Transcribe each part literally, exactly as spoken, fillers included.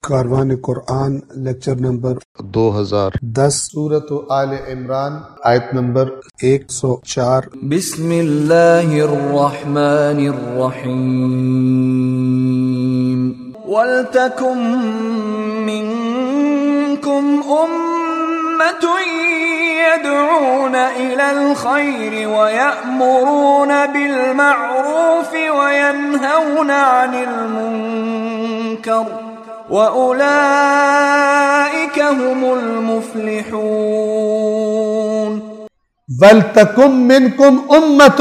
کاروان قرآن lecture number دو ہزار دس، سورۃ آل عمران آیت نمبر ایک سو چار۔ بسم اللہ الرحمن الرحیم وَلْتَكُن مِّنكُمْ أُمَّةٌ يَدْعُونَ إِلَى الْخَيْرِ وَيَأْمُرُونَ بِالْمَعْرُوفِ وَيَنْهَوْنَ عَنِ الْمُنكَرِ وَأُولَئِكَ هُمُ الْمُفْلِحُونَ۔ وَلْتَكُن مِّنكُمْ أُمَّةٌ،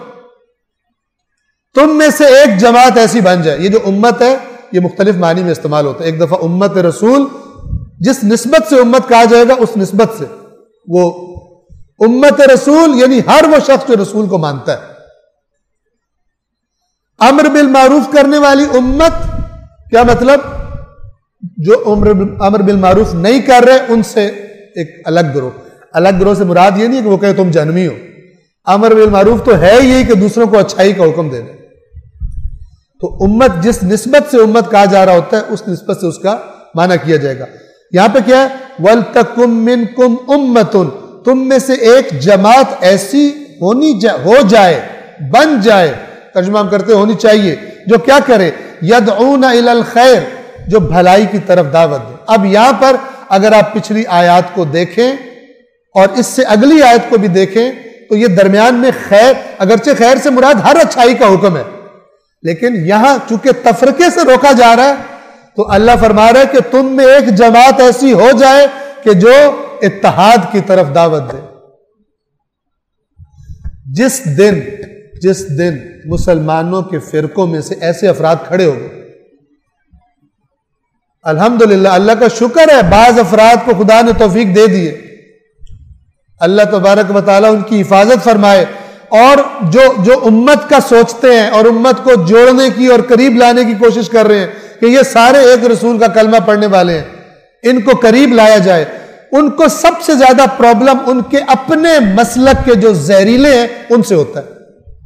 تم میں سے ایک جماعت ایسی بن جائے۔ یہ جو امت ہے یہ مختلف معنی میں استعمال ہوتا ہے۔ ایک دفعہ امت رسول، جس نسبت سے امت کہا جائے گا اس نسبت سے وہ امت رسول، یعنی ہر وہ شخص جو رسول کو مانتا ہے۔ امر بالمعروف کرنے والی امت، کیا مطلب؟ جو امر بالمعروف نہیں کر رہے ان سے ایک الگ گروہ۔ الگ گروہ سے مراد یہ نہیں کہ وہ کہے تم جہنمی ہو۔ امر بالمعروف تو ہے یہی کہ دوسروں کو اچھائی کا حکم دینا۔ تو امت جس نسبت سے امت کہا جا رہا ہوتا ہے اس نسبت سے اس کا معنی کیا جائے گا۔ یہاں پہ کیا ہے؟ وَلْتَكُن مِّنكُمْ أُمَّةٌ، تم میں سے ایک جماعت ایسی ہونی جا ہو جائے، بن جائے، ترجمہ ہم کرتے ہونی چاہیے، جو کیا کرے؟ يَدْعُونَ إِلَى الْخَيْرِ، جو بھلائی کی طرف دعوت دے۔ اب یہاں پر اگر آپ پچھلی آیات کو دیکھیں اور اس سے اگلی آیت کو بھی دیکھیں تو یہ درمیان میں خیر، اگرچہ خیر سے مراد ہر اچھائی کا حکم ہے، لیکن یہاں چونکہ تفرقے سے روکا جا رہا ہے تو اللہ فرما رہا ہے کہ تم میں ایک جماعت ایسی ہو جائے کہ جو اتحاد کی طرف دعوت دے۔ جس دن جس دن مسلمانوں کے فرقوں میں سے ایسے افراد کھڑے ہو گئے، الحمدللہ اللہ کا شکر ہے بعض افراد کو خدا نے توفیق دے دیے، اللہ تبارک و تعالیٰ ان کی حفاظت فرمائے، اور جو جو امت کا سوچتے ہیں اور امت کو جوڑنے کی اور قریب لانے کی کوشش کر رہے ہیں کہ یہ سارے ایک رسول کا کلمہ پڑھنے والے ہیں، ان کو قریب لایا جائے، ان کو سب سے زیادہ پرابلم ان کے اپنے مسلک کے جو زہریلے ہیں ان سے ہوتا ہے۔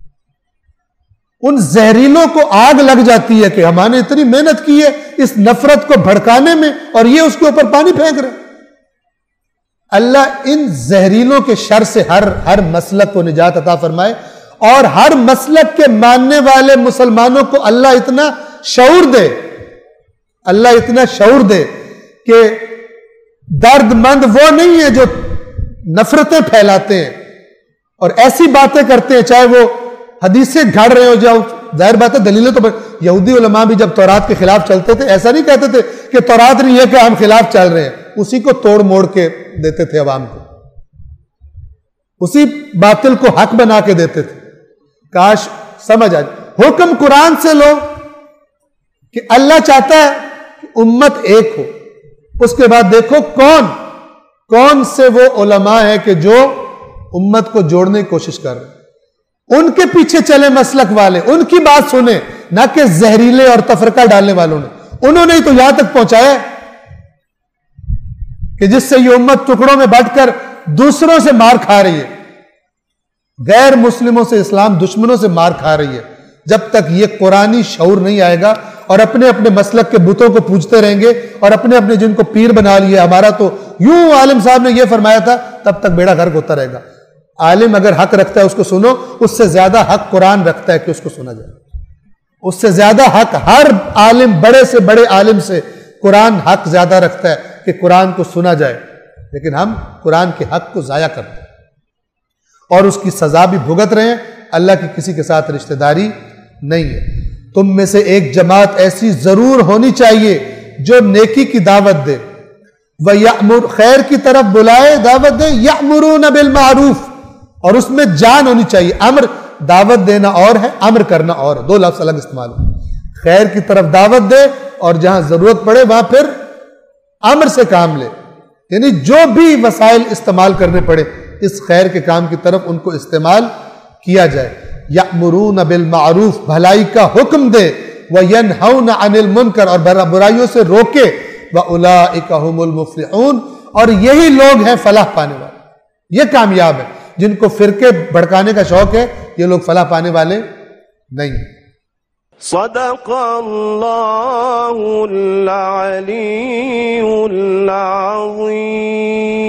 ان زہریلوں کو آگ لگ جاتی ہے کہ ہم نے اتنی محنت کی ہے اس نفرت کو بھڑکانے میں اور یہ اس کے اوپر پانی پھینک رہے۔ اللہ ان زہریلوں کے شر سے ہر ہر مسلک کو نجات عطا فرمائے، اور ہر مسلک کے ماننے والے مسلمانوں کو اللہ اتنا شعور دے اللہ اتنا شعور دے کہ درد مند وہ نہیں ہے جو نفرتیں پھیلاتے ہیں اور ایسی باتیں کرتے ہیں، چاہے وہ حدیثیں گھڑ رہے ہو، جاؤ ظاہر بات ہے دلیلیں تو یہودی علماء بھی جب تورات کے خلاف چلتے تھے ایسا نہیں کہتے تھے کہ تورات نہیں ہے کہ ہم خلاف چل رہے ہیں، اسی کو توڑ موڑ کے دیتے تھے عوام کو، اسی باطل کو حق بنا کے دیتے تھے۔ کاش سمجھ آ جائے۔ حکم قرآن سے لو کہ اللہ چاہتا ہے کہ امت ایک ہو، اس کے بعد دیکھو کون کون سے وہ علماء ہیں کہ جو امت کو جوڑنے کی کوشش کر رہے ہیں، ان کے پیچھے چلے مسلک والے، ان کی بات سنیں، نہ کہ زہریلے اور تفرقہ ڈالنے والوں نے۔ انہوں نے ہی تو یہاں تک پہنچایا کہ جس سے یہ امت ٹکڑوں میں بٹ کر دوسروں سے مار کھا رہی ہے، غیر مسلموں سے، اسلام دشمنوں سے مار کھا رہی ہے۔ جب تک یہ قرآنی شعور نہیں آئے گا اور اپنے اپنے مسلک کے بتوں کو پوجتے رہیں گے اور اپنے اپنے جن کو پیر بنا لیے، ہمارا تو یوں عالم صاحب نے یہ فرمایا تھا، تب تک بیڑا غرق ہوتا رہے گا۔ عالم اگر حق رکھتا ہے اس کو سنو، اس سے زیادہ حق قرآن رکھتا ہے کہ اس کو سنا جائے، اس سے زیادہ حق ہر عالم، بڑے سے بڑے عالم سے قرآن حق زیادہ رکھتا ہے کہ قرآن کو سنا جائے، لیکن ہم قرآن کے حق کو ضائع کرتے ہیں اور اس کی سزا بھی بھگت رہے ہیں۔ اللہ کی کسی کے ساتھ رشتہ داری نہیں ہے۔ تم میں سے ایک جماعت ایسی ضرور ہونی چاہیے جو نیکی کی دعوت دے، وَيَأْمُرُ، خیر کی طرف بلائے، دعوت دے، يَأْمُرُونَ بِالْمَعْرُوفِ، اور اس میں جان ہونی چاہیے۔ امر دعوت دینا اور ہے، امر کرنا اور ہے، دو لفظ الگ استعمال ہو۔ خیر کی طرف دعوت دے اور جہاں ضرورت پڑے وہاں پھر امر سے کام لے، یعنی جو بھی وسائل استعمال کرنے پڑے اس خیر کے کام کی طرف ان کو استعمال کیا جائے۔ یأمرون بالمعروف، بھلائی کا حکم دے، وینہون عن المنکر، اور برائیوں سے روکے، وَأُولَئِكَ هُمُ الْمُفْلِحُونَ، اور یہی لوگ ہیں فلاح پانے والے، یہ کامیاب ہے۔ جن کو فرقے بھڑکانے کا شوق ہے یہ لوگ فلاح پانے والے نہیں ہیں۔ صدق اللہ العلی العظیم.